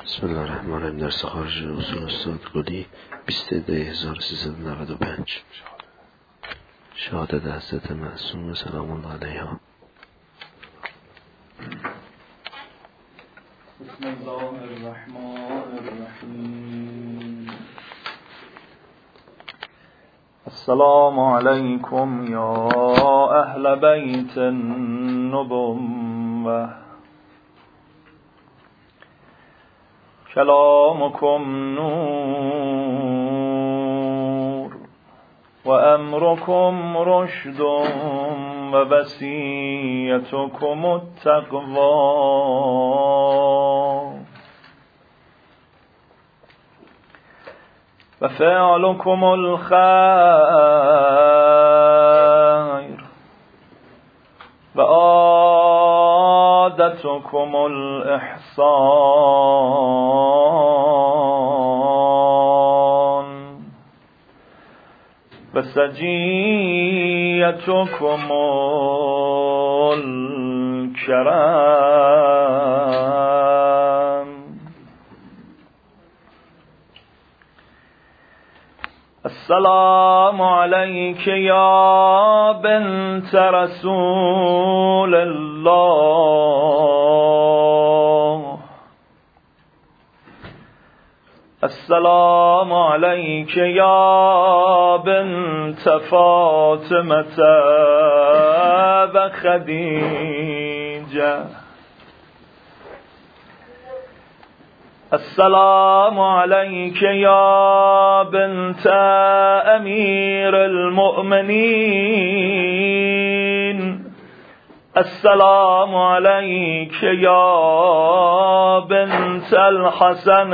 بسم الله الرحمن الرحیم. درس خارج اصول استاد گلی 22/1395. شهادت حضرت معصومه سلام الله علیها. بسم الله الرحمن الرحیم. السلام علیکم یا اهل بیت النبوة، کلامکم نور و امرکم رشد و وصیتکم التقوی و فعلکم الخیر و عادتکم الإحسان و سجیتکم الکرم. السلام علیک یا بنت رسول الله. السلام علیک یا بنت فاطمة و خدیجه. السلام علیک یا بنت امیر المؤمنین. السلام علیک یا بنت الحسن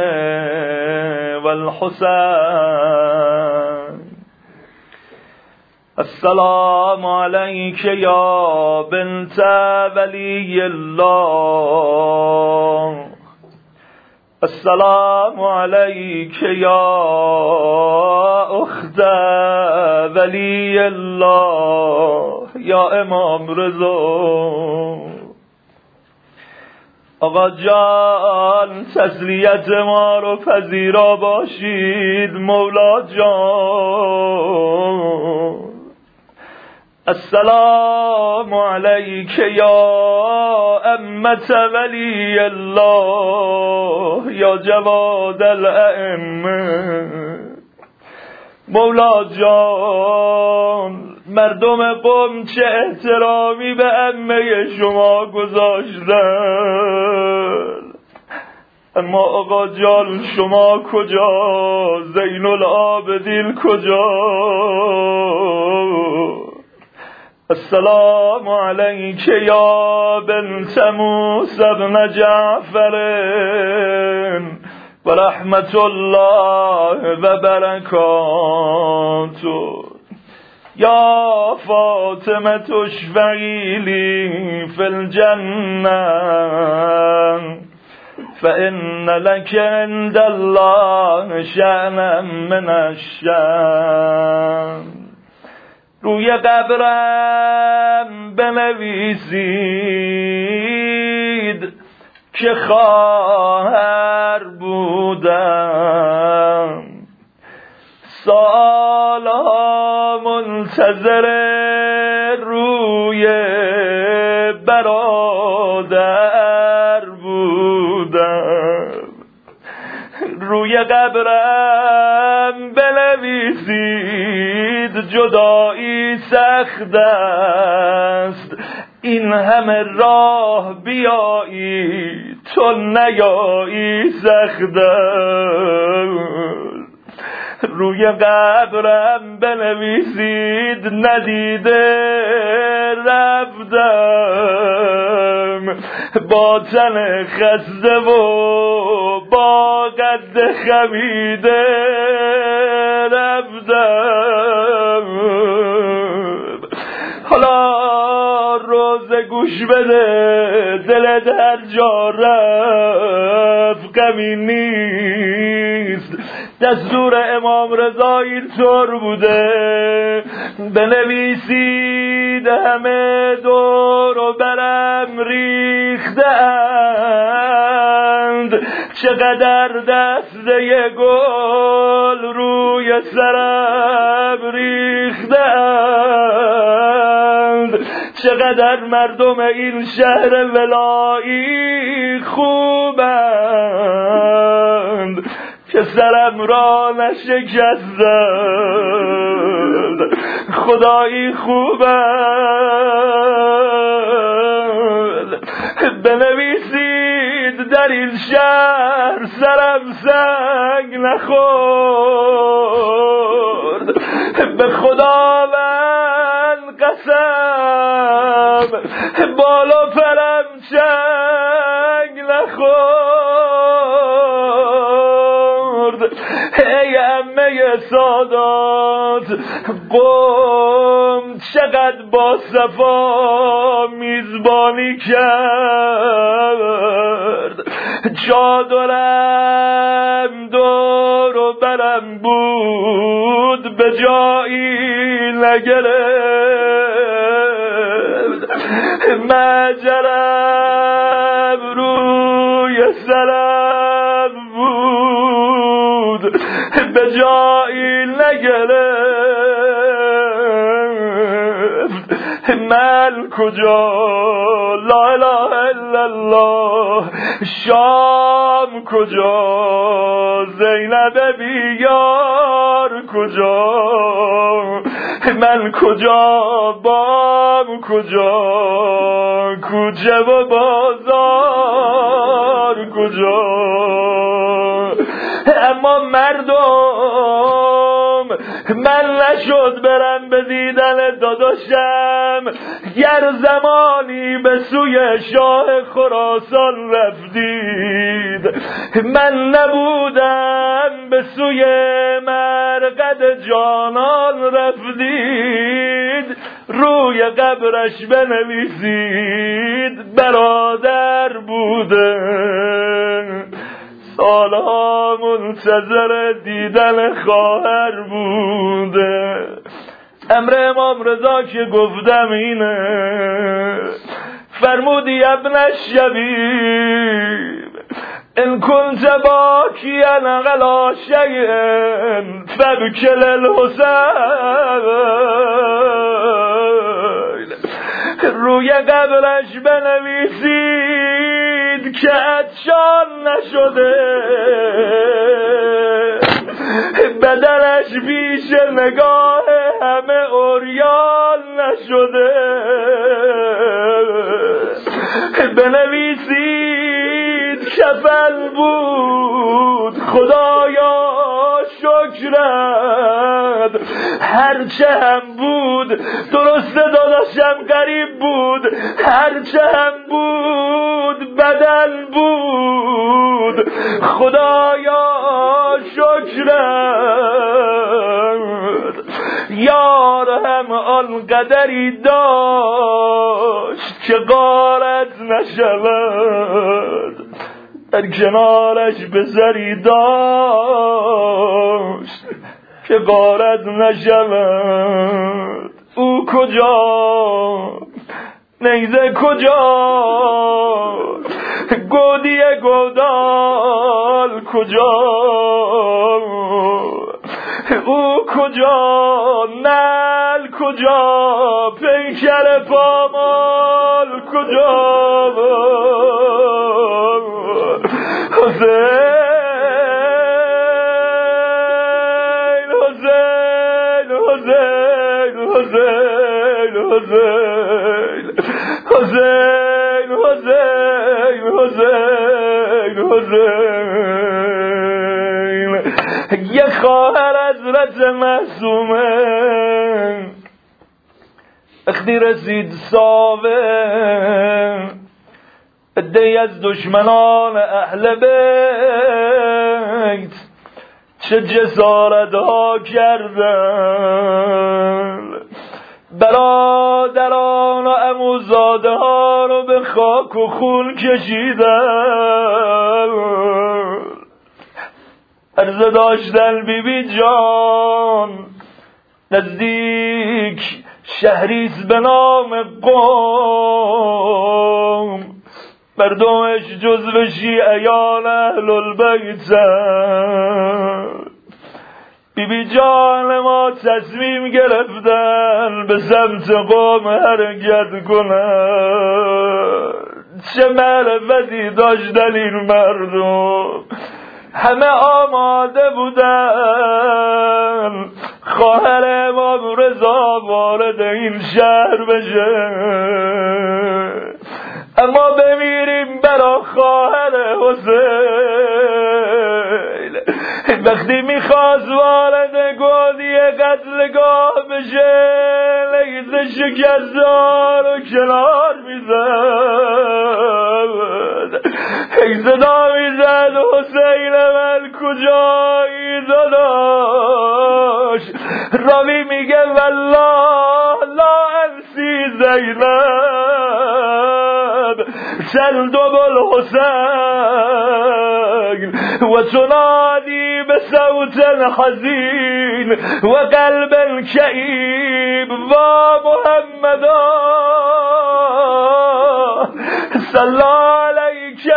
والحسین. السلام علیک یا بنت ولی الله. السلام علیک یا اخت ولی الله یا امام رضا. آقا جان تسلیت ما رو پذیرا باشید مولا جان. السلام علیک یا امة ولی الله یا جواد الائمه. مولا جان مردم قم چه احترامی به عمه شما گذاشتن، اما آقا جان شما کجا؟ زین العابدین کجا؟ السلام علیک یا بنت موسی بن جعفر و رحمت الله و برکاته. یا فاطمه اشفعی لی فی الجنه فإن لك عند الله شأنا من الشأن. روی قبرم بنویسید که خواهر بودم، سالها منتظر روی برادر بودم. روی قبرم بنویسید جدایی سخت است، این همه راه بیایی تو نیایی سخت است. روی قبرم بنویسید ندیده رفتم، با تن خسته و با قد خمیده رفتم. حالا روزه گوش بده، دلت هر جا رفت غمی نیست. دستور امام رضا اینطور بوده بنویسید دید همه دور و برم ریختند، چقدر دسته گل روی سرم ریختند، چقدر مردم این شهر ولایی خوبند که سرم را نشکستند، خدایی خوبند. بنویسید در این شهر سرم سنگ نخورد، به خداوند قسم بالا پرم چنگ نخورد. ای عمه سادات قوم چقدر با صفا میزبانی کرد، چادرم دور و برم بود به جایی نگرفت، مجرم روی سرم بود به جایی نگرفت. من کجا لا اله الا الله، شام کجا، زینب بیار کجا، من کجا، بام کجا، کوچه و بازار کجا. اما مردم من نشد برم به دیدن داداشم، گر زمانی به سوی شاه خراسان رفتید، من نبودم به سوی مرقد جانان رفتید، روی قبرش بنویسید برادر بوده، سالها منتظر دیدن خواهر بوده. امر امام رضا که گفتم اینه، فرمودی ابن الشبیب ان کنت باکیا علی شیء فبکل الحسین، روی قبرش بنویسید که عطشان نشده، بدنش پیش نگاه همه عریان نشده، بنویسید کفن بود خدایا شکرت، هرچه هم بود درسته داداشم غریب بود، هرچه هم بود بدل بود خدایا شکرت. یار هم آن قدری داشت که غارت نشود، در کنارش بذری داشت که غارت نشود. او کجا، نیزه کجا، گودی گودال کجا، او کجا، نل کجا، پیکر پامال کجا، حسین حسین حسین حسین حسین حسین حسین حسین حسین. یک خواهر حضرت معصومه وقتی رسید ساوه، عده‌ای از دشمنان اهل بیت چه جسارت ها کردن، برادران و عموزاده ها رو به خاک و خون کشیدن. عرضه داشتن بی بی جان نزدیک شهریست به نام قم، مردمش جزو شیعیان اهل البیت. بی جان ما تصمیم گرفتن به سمت قم حرکت کنن. چه معرفتی داشتن این مردم، همه آماده بودن خواهر امام رضا وارد این شهر بشه، اما بمیریم برا خواهر حسین. وقتی میخواست وارد گودی قتلگاه بشه، لیز شکستار و کنار میزد، صدا میزد حسین من کجایی داداش؟ راوی میگه والله لا انسی زینب تلدب الحسین و تنادی بصوت حزین و قلب کئیب و محمدا صلی علیک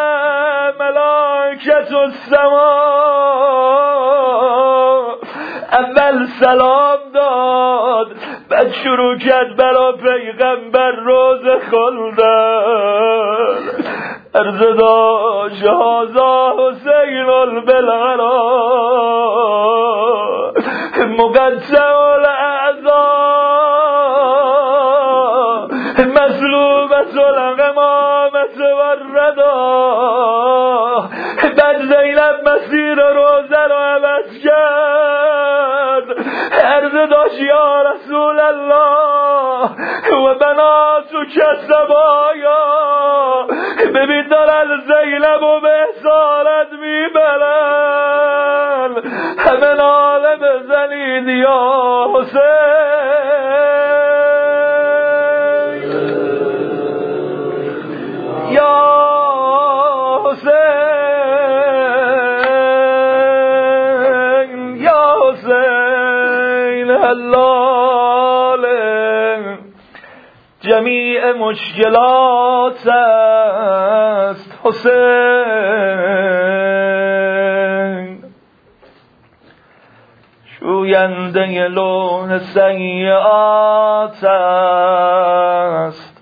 ملائکة السماء. اول سلام داد، بعد شروع کرد برا پیغمبر روز خلدن. عرض داشت هذا حسین بالعراء مقطع الاعضاء مسلوبة الامامة والردا. بعد زینب مسیر روزه رو عوض کرد، عرض داشت یا رسول الله و بناتو کسبایا، ببین دارن زینب و به اسارت میبرن، همه ناله بزنید یا حسین یا حسین یا حسین. هلاله جمیع مشکلات است حسین، شوینده لوح سیئات است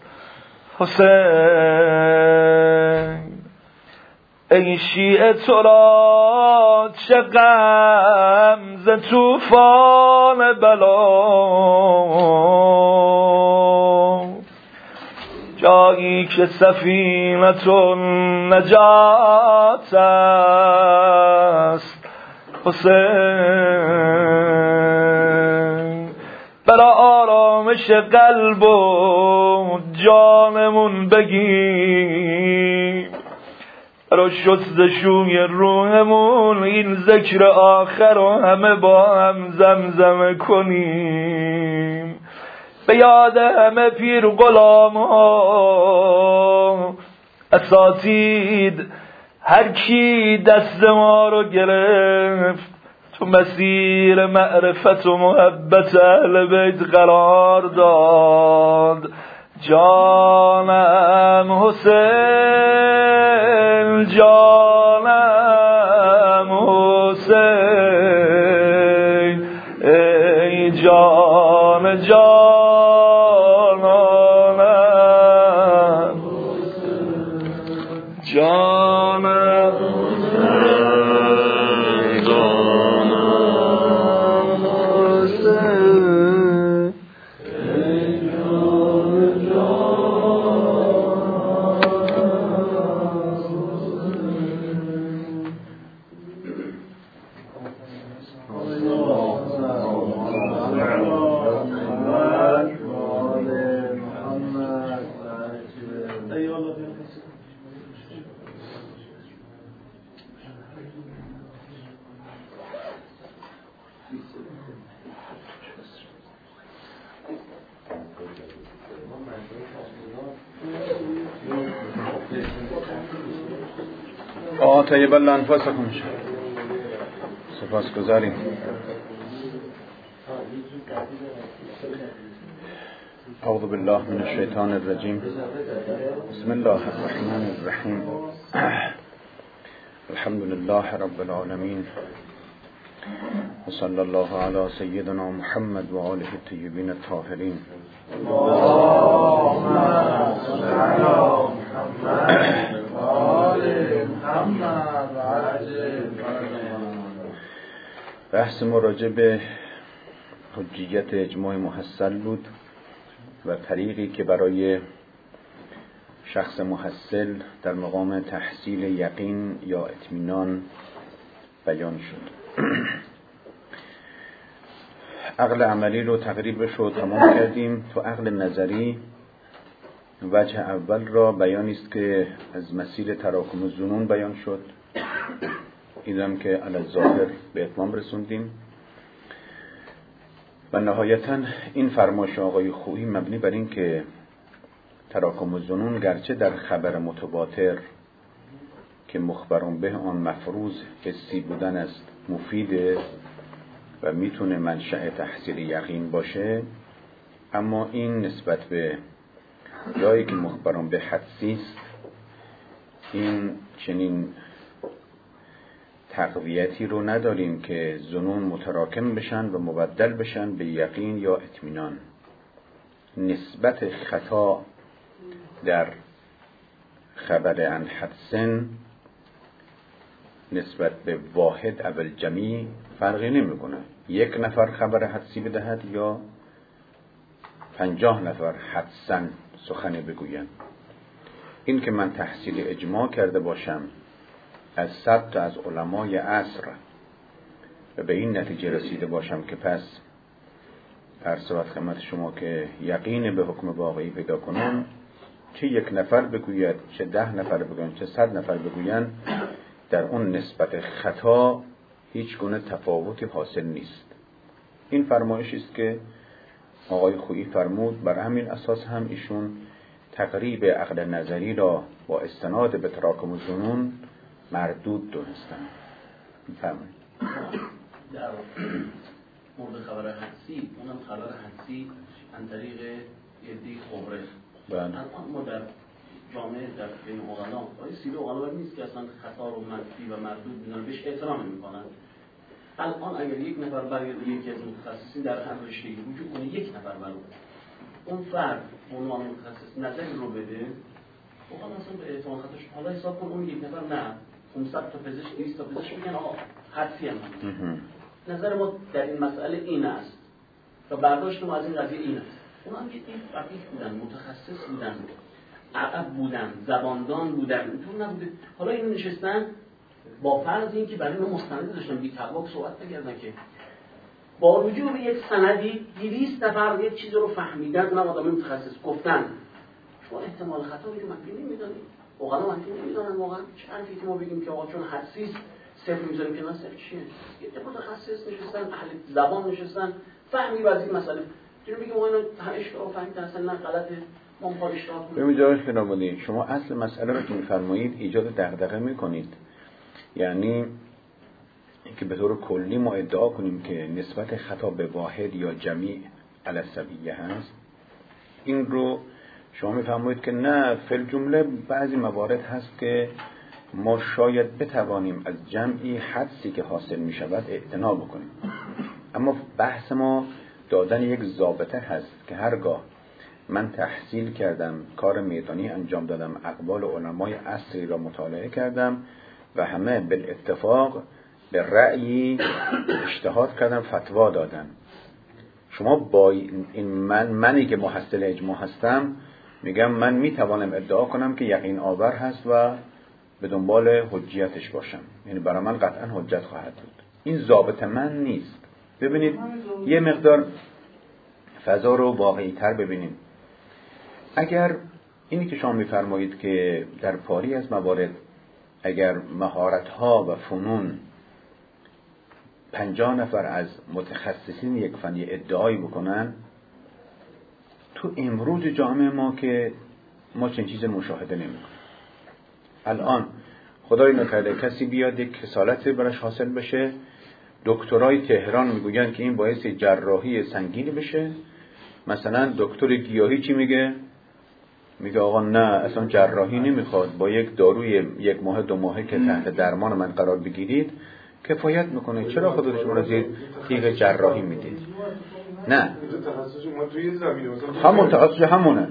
حسین. ای شیعه تو را چه غم ز طوفان بلا، جایی که سفینة النجات است حسین. برا آرامش قلب و جانمون بگیم، برا شستشوی روحمون این ذکر آخر رو همه با هم زمزمه کنیم، به یاد همه پیر غلام ها اساتید، هر کی دست ما رو گرفت تو مسیر معرفت و محبت اهل بیت قرار داد. جانم حسین جانم حسین، ای جان جانانم جانم طیب الانفاسکم. سپاسگزاریم. اعوذ بالله من الشیطان الرجیم. بسم الله الرحمن الرحیم. الحمد لله رب العالمین و صلی الله علی سیدنا محمد و آله الطیبین الطاهرین. اللهم صل علی محمد و آل محمد و عجل. بحث مراجع به حجیت اجماع محصل بود و طریقی که برای شخص محصل در مقام تحصیل یقین یا اطمینان بیان شد. عقل عملی رو تقریبش رو تمام کردیم. تو عقل نظری وجه اول را بیانی است که از مسیر تراکم الظنون بیان شد. اینم که علی الظاهر به اتمام رسوندیم و نهایتاً این فرمایش آقای خویی مبنی بر این که تراکم الظنون گرچه در خبر متواتر که مخبرون به آن مفروض حسی بودن است مفیده و میتونه منشأ تحصیل یقین باشه، اما این نسبت به جایی که مخبرون به حدسی است این چنین تقویتی رو نداریم که ظنون متراکم بشن و مبدل بشن به یقین یا اطمینان. نسبت خطا در خبر عن حدسن نسبت به واحد اول جمعی فرقی نمیکنه. یک نفر خبر حدسی بدهد یا 50 نفر حدسن سخنی بگویند. این که من تحصیل اجماع کرده باشم از 100 تا از علمای عصر و به این نتیجه رسیده باشم که پس ارسالت خدمت شما که یقین به حکم واقعی پیدا کنم، چه یک نفر بگوید، چه 10 نفر بگوید، چه 100 نفر بگویند، در اون نسبت خطا هیچ گونه تفاوتی حاصل نیست. این فرمایشی است که آقای خویی فرمود. بر همین اساس هم ایشون تقریب عقل نظری را با استناد به تراکم الظنون مردود دونستن. بفرمایید. در مورد خبر حدسی، اونم خبر حدسی از طریق یدی خبره. الان ما در جامعه در بین عقلا آیا سیره عقلا نیست که اصلا خطا رو منفی و مردود میدونن، بهش احترام نمیکنن. الان اگر یک نفر برگرده یکی از متخصصین در هر رشته‌ای وجود کنه، یک نفر برگرده اون فرد به عنوان متخصص نظری رو بده، عقلا اصلا به احتمال خطاش حالا حساب کن اون یک نفر نه 500 تا پزشک 200 تا پزشک میگن آقا حدسی هم نظر ما در این مسئله این است و برداشت ما از این قضیه این است. اونا هم که این فقیه بودن، متخصص بودن، عقب بودن، زباندان بودن، اینطور نبوده. حالا این نشستن با فرض این که برای ما مستند داشتن بی تقوا صحبت نکردن که با رجوع به یک سندی 200 نفر یک چیز رو فهمیدن، اونم آدم متخصص گفتن شما احتمال خطا رو منفی نمیدونید. واقعا منفی نمیدونن. واقعا چه حرفی که ما بگیم که آقا چون حدسی است صفر میذاریم که نه صفر چیه؟ یه متخصص نشستن، اهل زبان نشستن، فهمی از این مسئله. چون میگیم ما اینو اشتباه فهمیدن اصلا نه غلطه، ما میخوام اشتباه کنیم. ببینید جناب شما اصل مسئله رو که میفرمایید ایجاد دغدغه میکنید. یعنی اینکه به طور کلی ما ادعا کنیم که نسبت خطا به واحد یا جمیع علی السویه هست، این رو شما میفرمایید که نه، فی جمله بعضی موارد هست که ما شاید بتوانیم از جمعی حدسی که حاصل می شود اعتنا بکنیم، اما بحث ما دادن یک ضابطه هست که هرگاه من تحصیل کردم، کار میدانی انجام دادم، اقوال علمای عصری را مطالعه کردم و همه بالاتفاق به رأیی اجتهاد کردن، فتوا دادن، شما با این منی که محصل اجماع هستم میگم من میتوانم ادعا کنم که یقین آور هست و به دنبال حجیتش باشم، یعنی برای من قطعا حجت خواهد بود. این ضابط من نیست. ببینید یه مقدار فضا رو واقعی تر ببینیم. اگر اینی که شما میفرمایید که در پاری از موارد اگر مهارت‌ها و فنون 50 نفر از متخصصین یک فنی ادعایی بکنن، تو امروز جامعه ما که ما چنین چیز مشاهده نمی‌کنیم. الان خدای نکرده کسی بیاد یک کسالت براش حاصل بشه، دکترای تهران میگوین که این باعث جراحی سنگینی بشه، مثلا دکتر گیاهی چی میگه؟ میگه آقا نه اصلا جراحی نمیخواد، با یک داروی 1 ماه 2 ماهه که تحت درمان من قرار بگیرید کفایت میکنه، چرا خودت شما رو زیر تیغ جراحی میدید؟ نه همون تخصص همونه.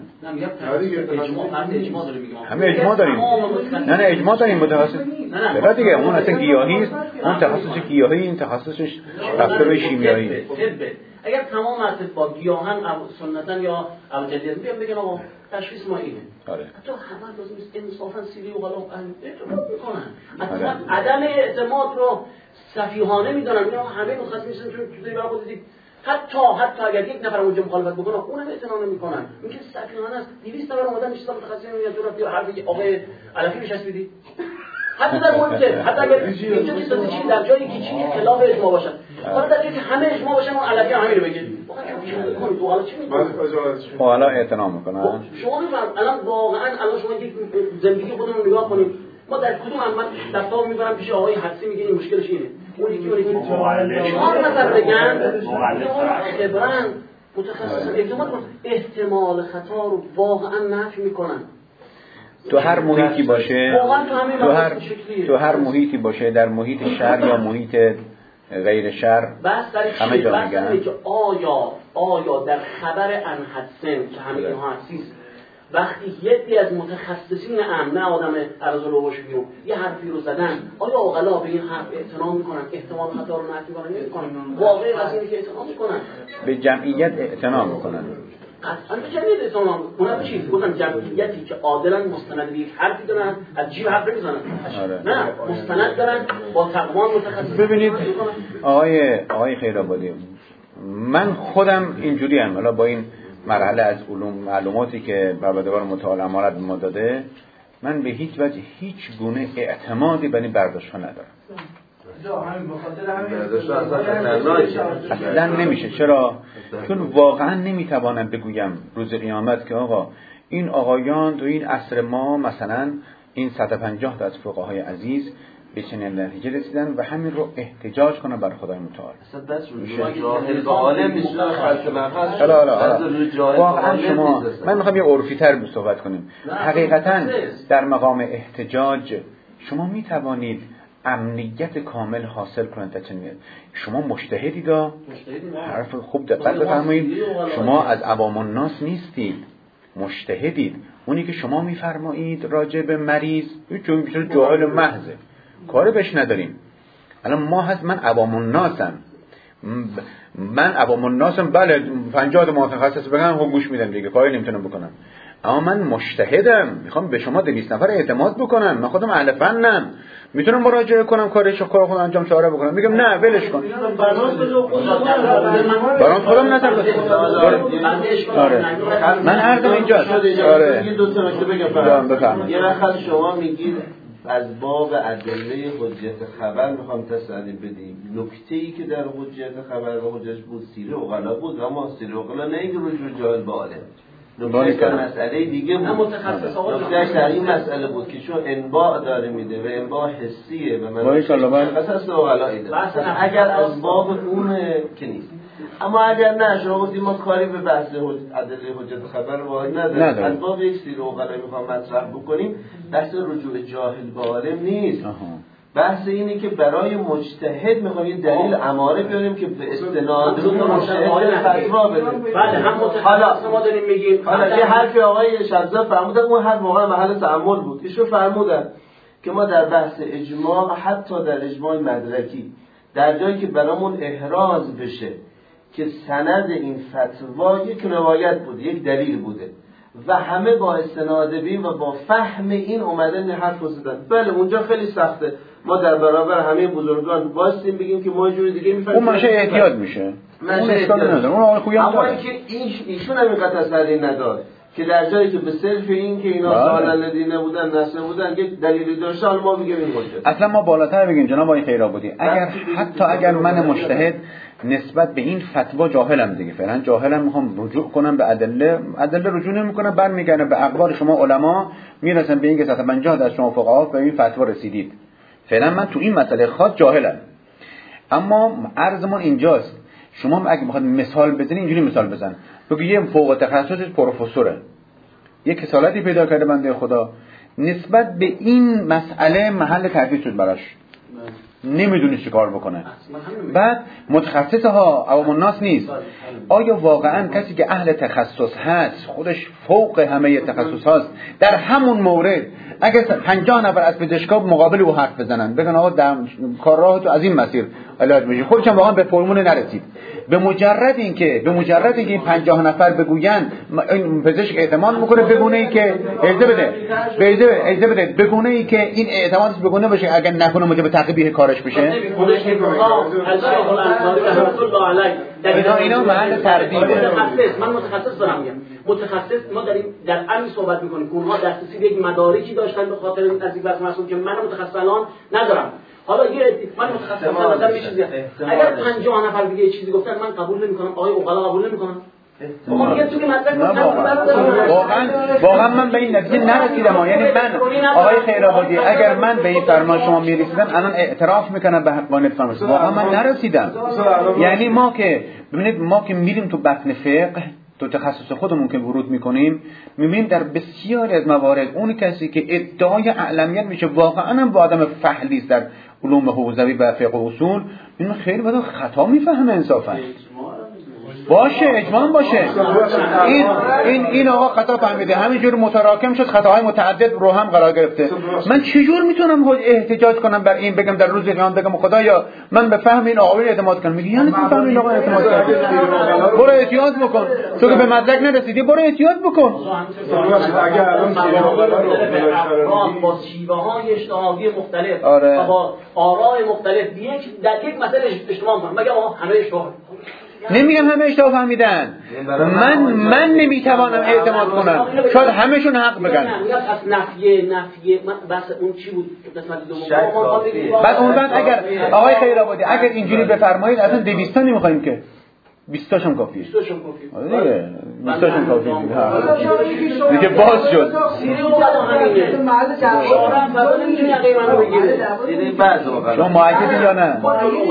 همه اجماع داریم. نه اجماع داریم متخصص. نه دیگه اون اصلا گیاهی است، اون تخصص گیاهی، این تخصصش رفتار شیمیایی. اگر تمام با گیاهان سنتا یا ابجدیت بیان بگن آقا تشخیص ما اینه. آره. تو همه لازم است انصافا سیری و غلا اعتماد میکنن. عدم اعتماد رو سفیهانه میدونن. اینا همه مختص میشن چون چیزی برای خود دید. حتی اگر یک نفر اونجا مخالفت بکنه اونم اعتنا نمیکنن. میگه سفیهانه است. 200 نفر اومدن میشن متخصص میگن تو رفتی حرف آقای علفی بشسبیدی. حتی در مورد حتی اگر اینجا که چیزی در جایی که چیزی خلاف اجماع باشه، حالا در جایی که همه اجماع باشن اون علفی همین رو بگه. واقعا چی میکنید؟ تو حالا چی میکنید؟ حالا اعتنا میکنن. شما بفرمایید الان واقعا الان شما یک زندگی خودمون رو نگاه کنید. ما در کدوم من دفتر میبرم پیش آقای حدسی میگه این مشکلش اینه. اون یکی میگه شما نظر بگن خبرن متخصص احتمال خطا رو واقعا نفی میکنن. تو هر محیطی باشه، تو هر محیطی باشه، در محیط شهر یا محیط غیر شهر، همه جا میگن که آیا در خبر انحدسن که همه اینها هستیست وقتی یکی از متخصصین نه آدم عرض الوش بیرون یه حرفی رو زدن، آیا عقلا به این حرف اعتنا میکنن؟ احتمال خطا رو نفی میکنن؟ واقعی از اینه که اعتنا میکنن، به جمعیت اعتنا میکنن. قطعا به جمعیت اعتنا میکنن. اونم چیز گفتم جمعیتی که عادلا مستند به یک حرفی دارن، از جیب حرف نمیزنن. نه مستند دارن با تقوان متخصص. ببینید آقای خیرآبادی، من خودم اینجوری ام، حالا با این مرحله از علوم معلوماتی که پروردگار متعال امانت به ما داده، من به هیچ وجه هیچ گونه اعتمادی به این برداشت‌ها ندارم. اصلا نمیشه. چرا؟ چون واقعا نمیتوانم بگویم روز قیامت که آقا این آقایان تو این عصر ما مثلا این 150 تا از فقهای عزیز به چنین نتیجه رسیدن و همین رو احتجاج کنن بر خدای متعال. اصلا بس رو جاهل به عالم نیست، خلق نفس. واقعا شما، من میخوام یه عرفی تر صحبت کنیم. حقیقتا در مقام احتجاج شما میتوانید امنیت کامل حاصل کنید. شما مجتهدید، حرف خوب دقت بفرمایید، شما از عوام الناس نیستید، مجتهدید. اونی که شما میفرمایید راجع به مریض چون جاهل محضه، کاری بهش نداریم. الان ما هست، من عوام الناسم، بله 50 متخصص بگن خب گوش میدم دیگه، کاری نمیتونم بکنم. اما من مجتهدم، میخوام به شما 200 نفر اعتماد بکنم. من خودم اهل فنم، میتونم مراجعه کنم، کار خودم انجام شاره بکنم. میگم نه ولش کن، برام خودم نظر بده. من عرضم اینجاست. آره یه دو تا نکته بگم. یه وقت شما میگید از باب ادله حجت خبر میخوام تسلی بدیم. نکته‌ای که در حجت خبر و حجت بود سیر عقلا بود، اما سیر عقلا نه اینکه رجوع جاهل به عالم. نکته مسئله دیگه بود. نکتهش در این مسئله بود که چون انباع داره میده و انباع حسیه و من اساس عقلایی داره. اگر از باب اون که نیست. اما اگر نه شما گفتید ما کاری به بحث ادله حجت خبر واحد نداریم، از باب یک سیر عقلا میخوام مطرح بکنیم، بحث رجوع جاهل به عالم نیست. بحث اینه که برای مجتهد میخوام یه دلیل اماره بیاریم که به استناد رو مجتهد فتوا بدیم. بله هم متخصص ما داریم میگیم. حالا یه حرفی آقای شبزا فرمودن، اون حرف واقعا محل تأمل بود. ایشون فرمودن که ما در بحث اجماع، حتی در اجماع مدرکی، در جایی که برامون احراز بشه که سند این فتوا یک روایت بوده، یک دلیل بوده و همه با استناد بین و با فهم این اومدن حرف زدن، بله اونجا خیلی سخته. ما در برابر همه بزرگان واسطیم بگیم که ما جور دیگه میفهمیم، اون مشه احتیاط میشه، اون اشکال نداره، اون آقای خویی اما اینکه ایشون هم اینقدر تسلی نداره که در جایی که به صرف این که اینا سالالدی نبودن، نسل بودن، یک دلیلی داشته، حالا ما میگیم این حجت. اصلا ما بالاتر بگیم جناب آقای خیرآبادی، اگر من مجتهد نسبت به این فتوا جاهلم دیگه، فعلا جاهلم، میخوام رجوع کنم به ادله رجوع نمیکنم، برمیگردم به اقوال شما علما، میرسم به اینکه 150 از شما فقها به این فتوا رسیدید. فعلا من تو این مسئله خاص جاهلم. اما عرضمون اینجاست شما اگه بخواد مثال بزنی اینجوری مثال بزن، بگو یه فوق تخصص پروفسوره، یه کسالتی پیدا کرده بنده خدا، نسبت به این مسئله محل تردید شد براش، نمیدونه چی کار بکنه. بعد متخصص ها عوام الناس نیست. آیا واقعا کسی که اهل تخصص هست، خودش فوق همه تخصص هست، در همون مورد اگر 50 نفر از پزشکا مقابل او حرف بزنن بگن آقا کار راه تو از این مسیر علاج میشه، خودش هم واقعا به فرمول نرسید، به مجرد اینکه این 50 نفر بگوین این پزشک اعتماد میکنه، بگونه ای که اجازه بده بگونه ای که این اعتمادش بگونه باشه، اگر نکنه موجب تقبیح کارش بشه. اینا محل تردیده. من متخصص دارم میگم، متخصص ما در امر صحبت میکنیم که اونها دسترسی به یک مدارکی داشتن به خاطر این تصدیق بر مسئول که من متخصص الان ندارم. حالا من متخصص مثلا یه چیزی اگر 50 نفر دیگه یه چیزی گفتن من قبول نمیکنم، آقای اوغلا قبول نمیکنن. واقعا من به این نتیجه نرسیدم. یعنی من آقای خیرآبادی اگر من به این فرمان شما میرسیدم الان اعتراف میکنم به حقانیت فرمان، واقعا من نرسیدم. یعنی ما که ببینید ما که میریم تو بطن فقه، تو تخصص خودمون که ورود میکنیم، میبینیم در بسیاری از موارد اون کسی که ادعای اعلمیت میشه واقعا هم با آدم فحلی است در علوم حوزوی و فقه و اصول، این خیلی بدون خطا میفهمه انصافا. باشه اجماع باشه، این آقا خطا فهمیده، همینجور متراکم شد، خطاهای متعدد رو هم قرار گرفته. من چجور میتونم احتجاج کنم بر این، بگم در روز قیامت بگم خدایا من به فهم این آقا اعتماد کنم؟ میگه یعنی تو فهم این آقا اعتماد کردی، برو احتیاط بکن، تو که به مدرک نرسیدی برو احتیاط بکن. اگر الان با شیوه‌های اجتماعی مختلف و با آراء مختلف در یک مسئله اجتماع کنن، مگه آقا همه اشتباه؟ نمیگم همه اشتباه فهمیدن، من نمیتوانم اعتماد کنم، شاید همه‌شون حق بگن. از نفی بس اون چی بود قسمت دوم؟ بعد اون وقت اگر آقای خیرآبادی اگر اینجوری بفرمایید اصلا 200 تا نمیخوایم که 20 تاشم کافیه. 20 تاشم کافیه. آره 20 تاشم کافیه. دیگه باز شد. شما معتقدی یا نه؟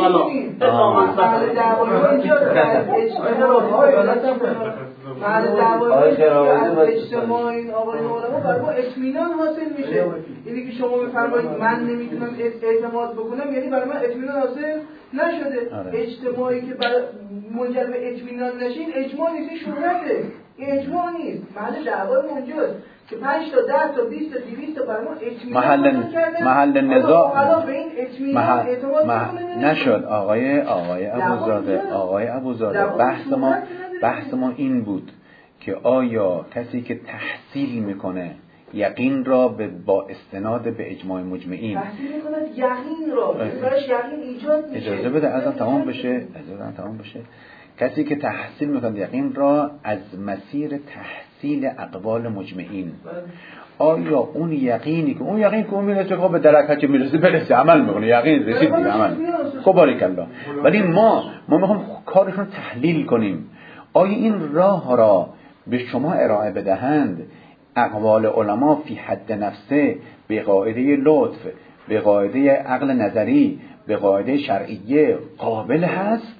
اجتماع این آقایون علما بر ما اطمینان حاصل میشه. اینی که شما بفرمایید من نمیتونم اعتماد بکنم، یعنی برای من اطمینان حاصل نشده. اجتماعی که منجر به اطمینان نشه این اجماع نیست، شهرته. این اجماع نیست، محل دعوای اونجاست که 5 تا 10 تا 20 تا 200 تا برای ما اطمینان محل نزاع به این اطمینان اعتماد نشد. آقای ابوزاده بحث ما این بود که آیا کسی که تحصیل میکنه یقین را با استناد به اجماع مجمعین تحصیل میکنه، یقین را براش یقین ایجاد میشه. اجازه بده ازم تمام بشه. کسی که تحصیل میکنه یقین را از مسیر تحصیل اقوال مجمعین، آیا اون یقینی که اون میرسه که به درک چه میرسه برسه عمل میکنه، یقین رسید دیگه عمل. خب باریکالله. ولی ما میخوام کارشون تحلیل کنیم. آیا این راه را به شما ارائه بدهند اقوال علما فی حد نفسه به قاعده لطف، به قاعده عقل نظری، به قاعده شرعیه قابل هست؟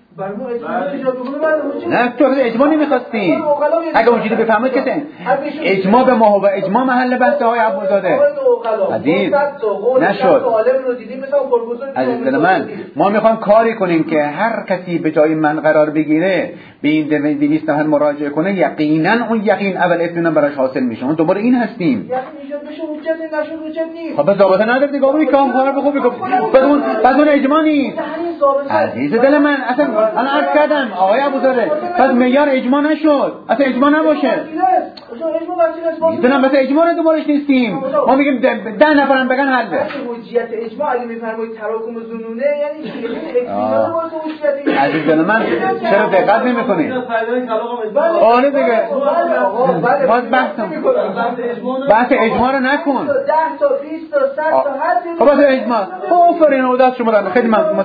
نه تو اجماع نمیخواستی. اگه اونجوری بفهمید که اجماع به ما و اجماع محل بحث های ابوزاده عزیز نشد. عزیز دل من ما میخوام کاری کنیم که هر کسی به جای من قرار بگیره به این 200 نفر مراجعه کنه، یقینا اون یقین اول اطمینان براش حاصل میشه. اون دوباره این هستیم. یقین ایجاد بشه حجت نشد حجت نیست. خب ضابطه نداره دیگه. اون کام کار بخوب بعد اون اجماع نیست. عزیز دل من اصلا الان عرض کردم آقای ابوزاده پس معیار اجماع نشد، اصلا اجماع نباشه. میدونم مثلا اجماع رو دوبارش نیستیم. ما میگیم 10 نفرم بگن حله. حجیت اجماع اگه میفرمایید تراکم زنونه یعنی چی؟ اطمینان واسه حجیت. عزیز دل من چرا دقت نمی‌کنید؟ آره دیگه. باز بحث اجماع رو نکن. 10 تا 20 تا 100 تا هر خب بس اجماع. آفرین اوداس شما را خیلی متشکرم.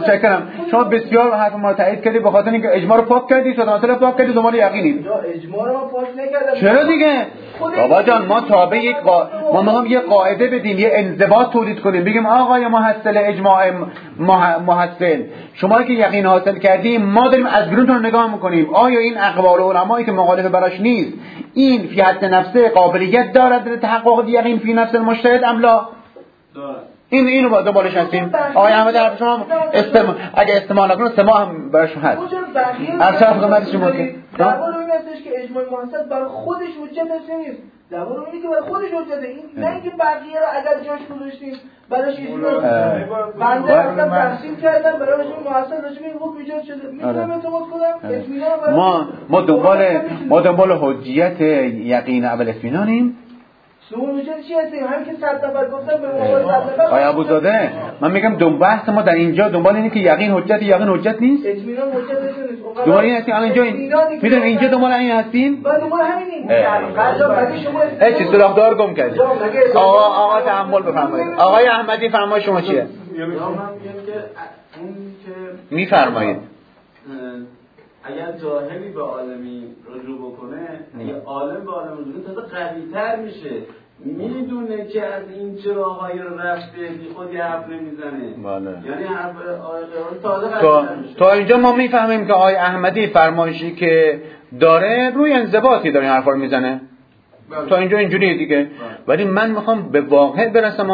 شما بسیار حرف ما رو تایید کردید به خاطر اینکه اجماع رو پاک کردید، شما مثلا پاک کردید دنبال یقینید. اجماع رو ما پاک نکردیم. چرا دیگه؟ بابا جان ما تابع یک ما میخوام یه قاعده بدیم، یه انضباط تولید کنیم، بگیم آقای محصل اجماع محصل شما که یقین حاصل کردیم ما داریم از بیرون رو نگاه میکنیم آیا این اقوال علمایی که مخالف براش نیست این فی حد نفسه قابلیت دارد به تحقق یقین فی نفس المجتهد ام لا؟ اینو با دنبالش هستیم. آقای احمدی حرف شما اگه استماع نکنه سماع هم براشون هست. ارشد خدمت شما که دعوا این هستش که اجماع محصل برای خودش حجت نیست. دعوا اینه که برای خودش حجته، این نه اینکه بقیه رو اگر جاش گذاشتیم براش اجماع بنده اصلا تحصیل کردم برای اجماع محصل راجع به این حکم ایجاد شده میتونم اعتماد کنم اطمینان ما دنبال حجیت یقین اول اطمینانیم. شما حجت چی هستیم؟ همین که 100 نفر گفتم به مقابل 100 نفر. آقای ابوزاده من میگم بحث ما در اینجا دنبال اینه که یقین حجت نیست. اطمینان حجت نیست. دنبال این هستیم الان اینجا میدونم اینجا دنبال این هستیم. بعد دنبال همینیم. بعد شما چی سوراخ‌دار گم کردید. آقا تحمل بفرمایید. آقای احمدی فرمای شما چیه؟ من میگم که اون که میفرمایید اگر جاهلی به عالمی رجوع بکنه یه عالم به عالم رجوع تازه قوی‌تر میشه، میدونه که از این چراهای رو رفته بی خود یه حرف نمیزنه. بله. یعنی حرف آقای قرآن تازه قوی‌تر میشه. تا اینجا ما میفهمیم که آقای احمدی فرمایشی که داره روی انضباطی داره حرفا رو میزنه. تا اینجا اینجوریه دیگه. ولی من میخوام به واقع برسم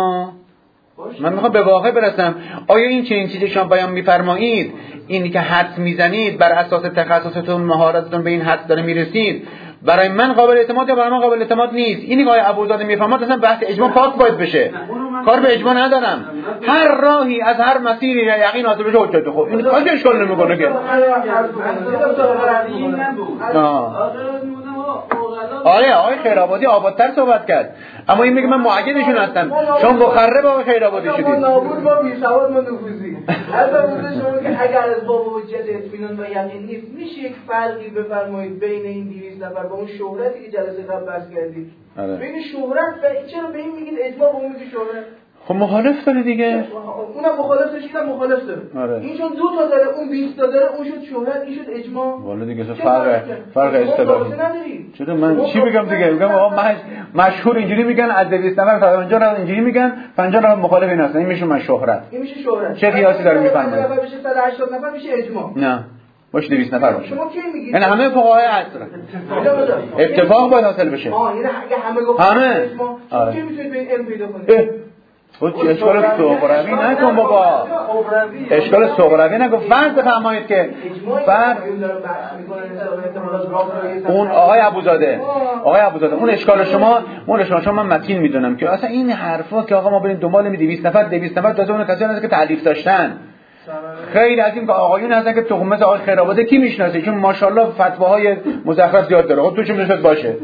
آیا این چنین چیزی شما بیان میفرمایید اینی که حدس میزنید بر اساس تخصصتون مهارتتون به این حدس داره میرسید برای من قابل اعتماد یا برای من قابل اعتماد نیست؟ اینی که آقای ابوزاده میفهمد اصلا بحث اجماع پاک باید بشه. کار به اجماع ندارم. هر راهی از هر مسیری یقین حاصل بشه حجت. خب این کاری اشکال نمیکنه که آقای خیرآبادی آبادتر صحبت کرد، اما این میگه من معیدشون هستم. شما مخرب آقای خیرآبادی شدید. ما نابود با بیسواد ما نفوذی. البته شما که اگر از باب حجت اطمینان و یقین نیست میشه یک فرقی بفرمایید بین این 200 نفر با اون شهرتی که جلسه قبل بحث کردید. بین شهرت و چرا به این میگید اجماع، به اون میگید شهرت؟ خب مخالف داره دیگه. اونم مخالف داره، اینم مخالف داره. این چون 2 تا داره، اون 20 تا داره، اون شد شهرت، این شد اجماع. والا دیگه فرق اصطلاحی. چطور من چی بگم دیگه؟ میگم آقا مشهور اینجوری میگن از 200 نفر تا 50 نفر اینجوری میگن، 50 نفر مخالف این هستن. این میشه من شهرت. این میشه شهرت. چه قیاسی داره میفهمید؟ نفر بشه 180 نفر میشه اجماع. نه. باشه 200 نفر باشه. شما کی میگید؟ یعنی همه فقهای عصر. اتفاق باید حاصل بشه. یعنی اگه همه گفتن اجماع، شما کی میتونید به این علم پیدا کنید؟ اشکال صغروی نکن بابا، اشکال صغروی نکن. فرض بفرمایید که اون آقای ابوزاده اون اشکال شما من متین میدونم که اصلا این حرفا که آقا ما بریم دنبال 200 نفر تازه اون کسایی هستن که تعلیف داشتن. خیلی از این که آقایون هستن که تهمت آقای خیرآبادی کی میشناسه؟ چون ماشاءالله فتواهای مزخرف زیاد داره. خب تو چه میشد باشه؟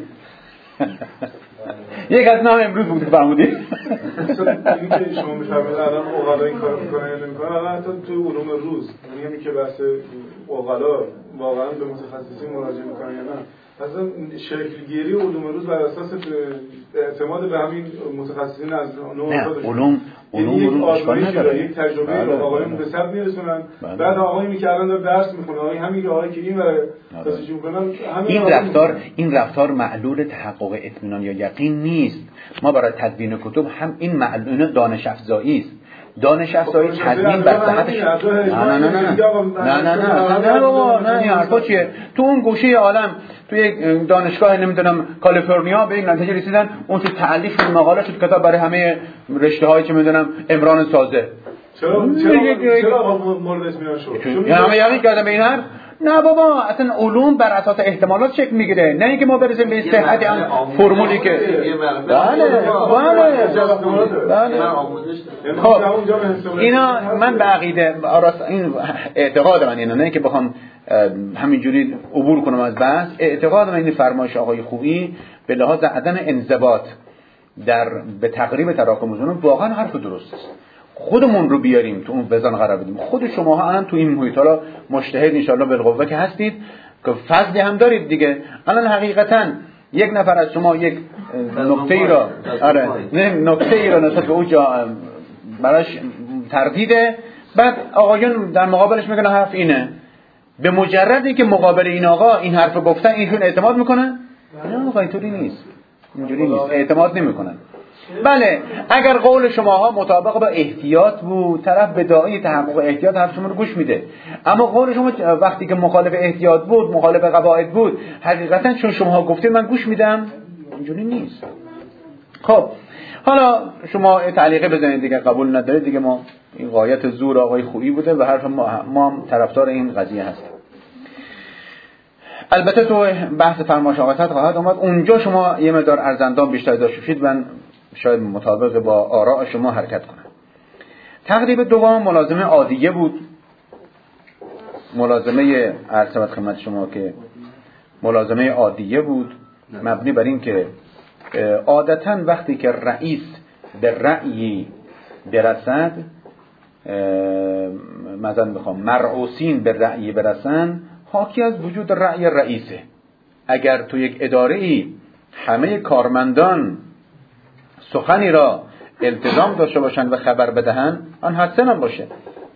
یک از نام امروز بود فرمودی. این که شما میفهمید الان اوغلا این کارو میکنن یا نمیکنن، الان حتی توی علوم روز میگم که بحث اوغلا واقعا به متخصصین مراجعه میکنن یا نه. اصلا شکلگیری علوم روز بر اساس اعتماد به همین متخصصین از نوع خودشون. علوم روز اشکال نداره. یک تجربه آقایون به ثبت میرسونن. بعد آقایی که الان داره درس میخونه، همین آقایی که این برای تاسیج میکنن، این رفتار معلول تحقق اطمینان یا یقین نیست. ما برای تدوین کتب هم این معلول دانش افزایی است. دانش افزایی تضمین بر صحتش. نه این حرفا چیه؟ تو اون گوشه عالم توی دانشگاه نمیدونم کالیفرنیا به این نتیجه رسیدن، اون تو تألیف مقاله شد کتاب برای همه رشته‌هایی که میدونم عمران سازه. چرا مورد اطمینان شد؟ همه یعنی کردن به این حرف؟ نه بابا، اصلا علوم بر اساس احتمالات شکل میگیره، نه اینکه ما برسیم به صحت هم فرمولی که بله. خب اینا من به عقیده این اعتقاد من اینه، نه اینکه بخوام همینجوری عبور کنم از بحث. اعتقاد من این فرمایش آقای خویی به لحاظ عدم انضباط به تقریب تراکم زمان واقعا حرف درست است. خودمون رو بیاریم تو اون وزن قرار بدیم. خود شماها الان تو این محیط حالا مجتهد ان شاءالله بالقوه که هستید که فضلی هم دارید دیگه. الان حقیقتا یک نفر از شما یک نکته‌ای را نسبت به اون جا براش تردیده، بعد آقایون در مقابلش میگن حرف اینه، به مجردی که مقابل این آقا این حرف گفتن ایشون اعتماد میکنن؟ نه آقا اینطوری نیست، اینجوری نیست، اعتماد نمیکنن. بله اگر قول شماها مطابق با احتیاط بود، طرف به داعی تحقق احتیاط حرف شما رو گوش میده. اما قول شما وقتی که مخالف احتیاط بود، مخالف قواعد بود، حقیقتا چون شماها گفتید من گوش میدم، اینجوری نیست. خب حالا شما تعلیقه بزنید دیگه، قبول ندارید دیگه، ما این غایت زور آقای خویی بوده و حرف ما هم طرفدار این قضیه هستیم. البته تو بحث فرمایش آقایت خواهد اومد، اونجا شما یه مقدار ارزندان بیشتر داشتید، من شاید مطابق با آراء شما حرکت کنم. تقریب دوم ملازمه عادیه بود. ملازمه عرض خدمت شما که ملازمه عادیه بود، مبنی بر این که عادتاً وقتی که رئیس به رأیی برسد، مثلا بخوام مرعوسین به رأیی برسن، حاکی از وجود رأی رئیسه. اگر تو یک اداره‌ای همه کارمندان سخنی را التزام داشته باشند و خبر بدهند، آن حسن هم باشه.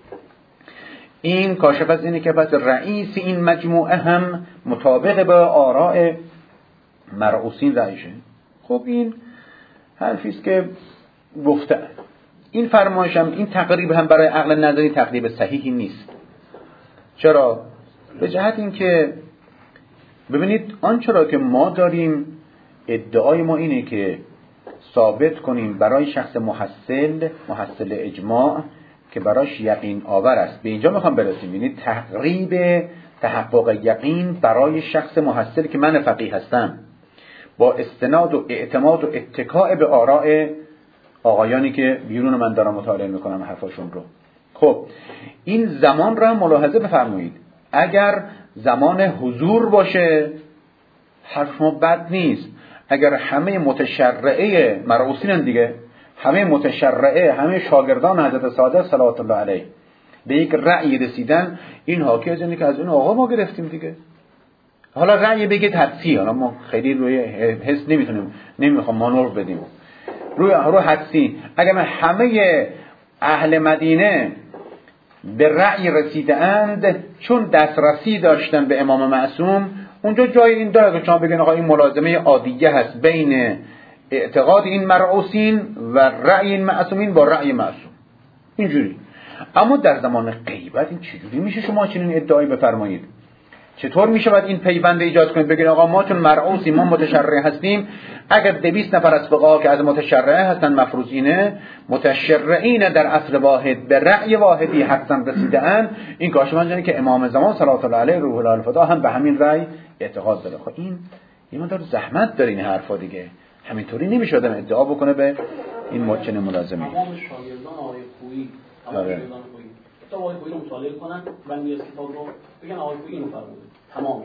این کاشف از اینه که پس رئیس این مجموعه هم مطابق با آراء مرعوسین رئیسه. خب این حرفی است که گفته. این فرمایش هم، این تقریب هم برای عقل نظری تقریب صحیحی نیست. چرا؟ به جهت این که ببینید آنچه را که ما داریم، ادعای ما اینه که ثابت کنیم برای شخص محصل اجماع که براش یقین آور است. به اینجا میخوام برسیم، یعنی تقریب تحقق یقین برای شخص محصل که من فقیه هستم، با استناد و اعتماد و اتکاء به آراء آقایانی که بیرون من دارم مطالعه میکنم حرفاشون رو. خب این زمان را ملاحظه بفرمایید. اگر زمان حضور باشه حرف ما بد نیست. اگر همه متشرعه مرعوسین دیگه، همه متشرعه، همه شاگردان حضرت صادق صلوات الله علیه به یک رأی رسیدن، این حاکی از اینه که از اون آقا ما گرفتیم دیگه. حالا رأی بگید حدسی، حالا ما خیلی روی حس نمیخوام مانور بدیم، روی حدسی. اگر همه اهل مدینه به رأی رسیده اند چون دسترسی داشتن به امام معصوم، اونجا جای این داره که شما بگین آقا این ملازمه عادیه هست بین اعتقاد این مرعوسین و رأی این معصومین با رأی معصوم، اینجوری. اما در زمان غیبت این چجوری میشه شما چنین ادعایی بفرمایید؟ چطور میشه باید این پیوند ایجاد کنید بگید آقا ما چون مرعوسیم، ما متشرع هستیم، اگر 200 نفر از فقها که از متشرع هستن مفروضینه، متشرعین در عصر واحد به رأی واحدی حدساً رسیده‌اند، این کاشفانجانی که امام زمان صلوات الله علیه روح الفدا هم به همین رأی اعتقاد داره. خب این مقدار زحمت داره این حرفا دیگه، همینطوری نمیشه آدم ادعا بکنه به این مچن ملازمه. تمام شاگردان آقای خویی، تا آقای خویی رو مطالعه کنن و این کتاب رو بگن آقای خویی اینو فرموده، تمامش.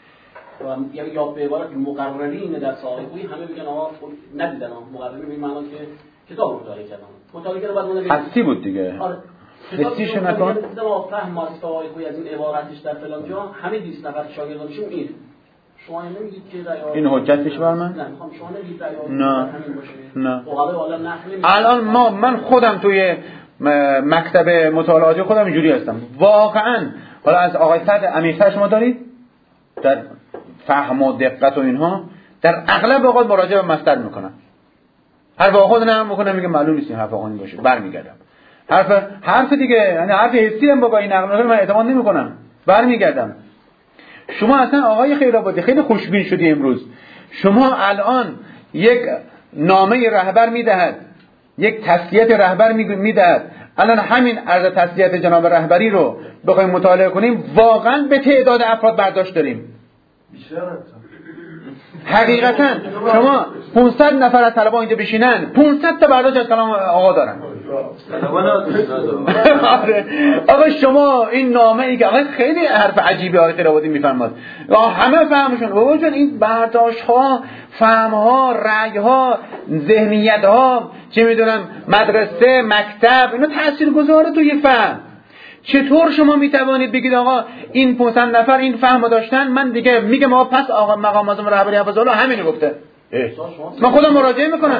و یا به عبارت مقررین در آقای خویی همه بگن آقا ندیدن، مقررین به معنی که کتاب رو مطالعه کردن. مطالعه کرده بعد اون حسی بود دیگه. آره. حسیش نکن. ما فهم از آقای خویی از این عبارتش در فلان جا همه 20 نفر شاگردانشون این. شما نمیگید که این حجتش بر من؟ نه میخوام شما نمیگید نه. نه. الان من خودم توی مکتب مطالعاتی خودم اینجوری هستم واقعا. حالا از آقای سعد عمیق‌تر شما دارید در فهم و دقت و اینها، در اغلب اوقات مراجعه به مصدر میکنم. هر واقع خود نرم میکنم میگم معلوم نیست این حرف آقایی باشه، برمیگردم. حرف دیگه، یعنی حرف حسی هم با این نقل من اعتماد نمیکنم، برمیگردم. شما اصلا آقای خیرآبادی خیلی خوشبین شدی امروز. شما الان یک نامه رهبر میدهد، یک تسلیت رهبر میدهد. الان همین عرض تسلیت جناب رهبری رو بخوایم مطالعه کنیم واقعا به تعداد افراد برداشت داریم. حقیقتا شما 500 نفر از طلبا اینجا بشینن، 500 تا برداشت از کلام آقا دارن. آقا شما این نامه ای که آقا خیلی حرف عجیبی آقای خیرآبادی میفرماد، همه فهمشون بابا جان این برداشت ها، فهم ها، رأی ها، ذهنیت ها، چه میدونم مدرسه، مکتب، اینا تاثیرگذاره توی فهم. چطور شما میتوانید بگید آقا این 500 نفر این فهمو داشتن، من دیگه میگم آقا پس آقا مقام اعظم رهبری حفظه الله همین گفته، من خودم مراجعه میکنم.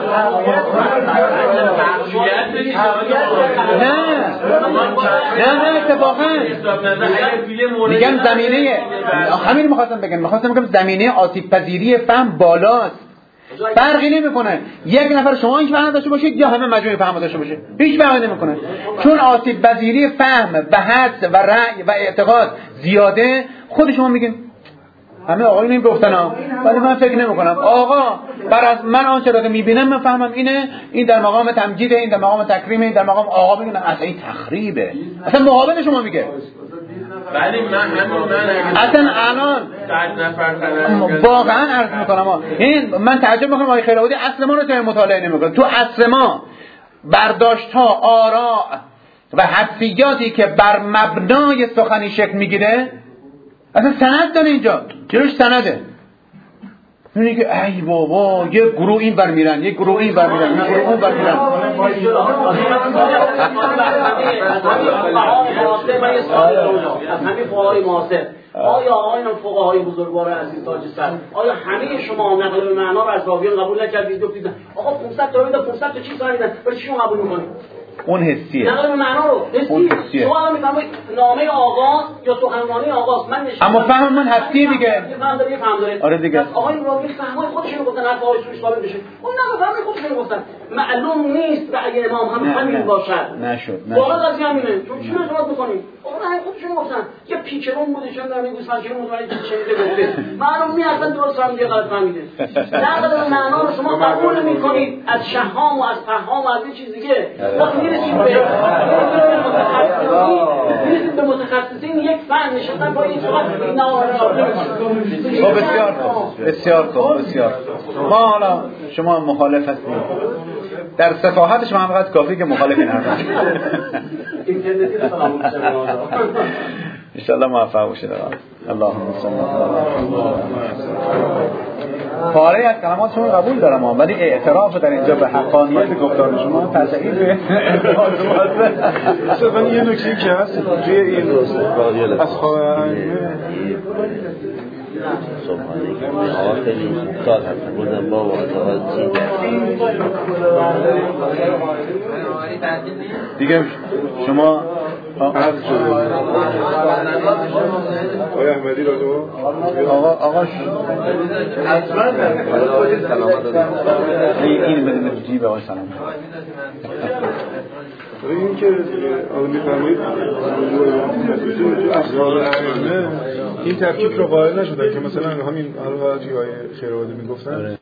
نه اتفاقا میگم زمینه همین میخواستم بگم زمینه آسیب پذیری فهم بالاست. فرقی نمیکنه یک نفر شما هیچ فهم داشته باشید یا همه مجموعه فهم داشته باشه، هیچ فرقی نمیکنه، چون آسیب پذیری فهم و حدس و رأی و اعتقاد زیاده. خود شما میگین همه آقایون این گفتن ها، ولی من فکر نمیکنم. آقا بر از من آنچه را که میبینم من فهمم اینه، این در مقام تمجیده، این در مقام تکریمه، این در مقام آقا میگن اصلا این تخریبه، اصلا مقابل شما میگه. ولی من اصلا الان واقعا عرض میکنم این من تعجب میکنم آقای خیرآبادی اصل ما رو که مطالعه نمیکنه. تو اصل ما برداشت ها، آراء و حدسیاتی که بر مبنای سخنی شکل میگیره اصلا سند داره اینجا، جلوش سنده. میگه که ای بابا یه گروه این بر میرن، یه گروه این بر میرن، یه گروه اون بر میرن. آیا آقایان فقهای بزرگوار عزیز تاج سر، آیا همه شما نقل به معنا رو از راویان قبول نکردید؟ گفتید آقا 500 تا میده 500 تا چیز دارید، ولی شما قبول میکنید؟ اون حسیه. نقل به معنا رو حسی. شما الان میفهمید نامه آغاز یا سخنرانی آغاز من نشون. اما فهم من حسی دیگه. فهم داره. آره دیگه. آقای راوی فهمای خودشون گفتن، حرف آقای سوری ثابت بشه. اون نه فهم خودشون گفتن. معلوم نیست رأی امام هم همین باشد. نشد. واقعا قضیه همینه. چون چی نظارت می‌کنید؟ آقا خودشون گفتن. یه پیچرون بوده چون در میگوس فاکر متوجه چیزی گفته. معلوم نیست اصلا درست هم دیگه غلط فهمیده. نقل به معنا رو شما قبول می‌کنید از شهام و از فهام و از این چیز دیگه. وقتی میرسید به متخصصین یک فن نشستن با این صحبت بسیار ما حالا شما مخالف هستید در صفاحت شما هم قد کافی که مخالف این حرف انشاءالله موفق باشید. اللهم صل پاره از کلمات شما قبول دارم ولی اعتراف در اینجا به حقانیت گفتار شما تضعیف به اصلا یه نکته که هست توی این از خواهر دیگه شما عرض شده آقای احمدی را تو آقا این بدون جیب آقای سلام این که آقای میفرمایید تو اسرار ائمه این ترکیب رو قائل نشدن که مثلا همین آقای خیرآبادی میگفتن